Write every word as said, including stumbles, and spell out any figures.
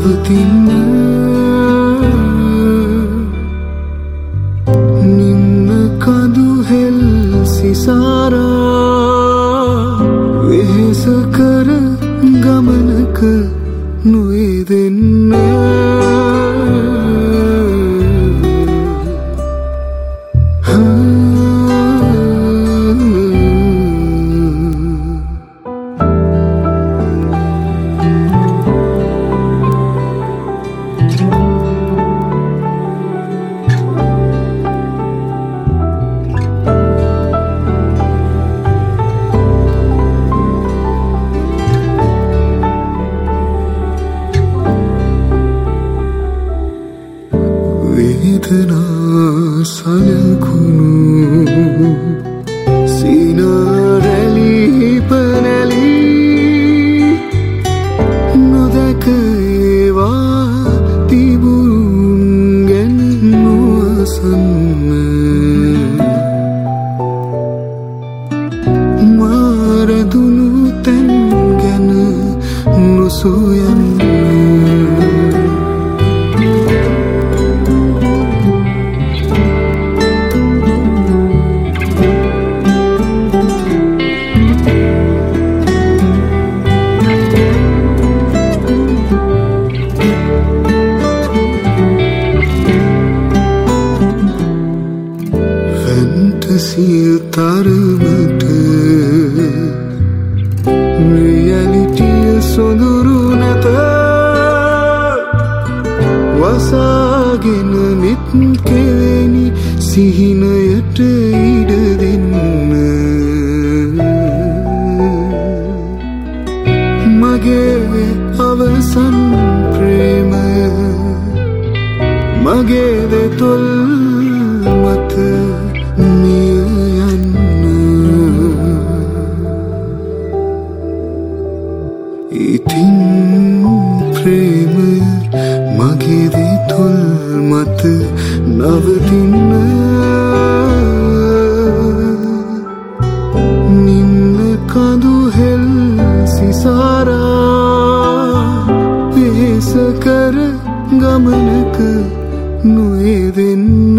නවතින්න නින්න කඳු හෙල් සිසාරා වෙහෙස කර ගමනක නොයෙදෙන්න වේදනා සලකුණු සිනරැලි පනැලි නොදැක ඒවා තිබුරුන් ගැන නොවසන්න මාරදුණු තැන් ගැන නොසොයන්න සිය තරමට රියැලිටිය සොඳුරු නැත වසාගෙන නිත් කෙවෙනි සිහිනයට ඉඩ දෙන්න මගේ අවසන් ප්‍රේමය මගේ දෙතොල් මත ඉතින් ප්‍රේමය මගේ දෙතොල් මත නවතින්න නින්න කඳු හෙල් සිසාරා වෙහෙස කර ගමනක නොයෙදෙන්න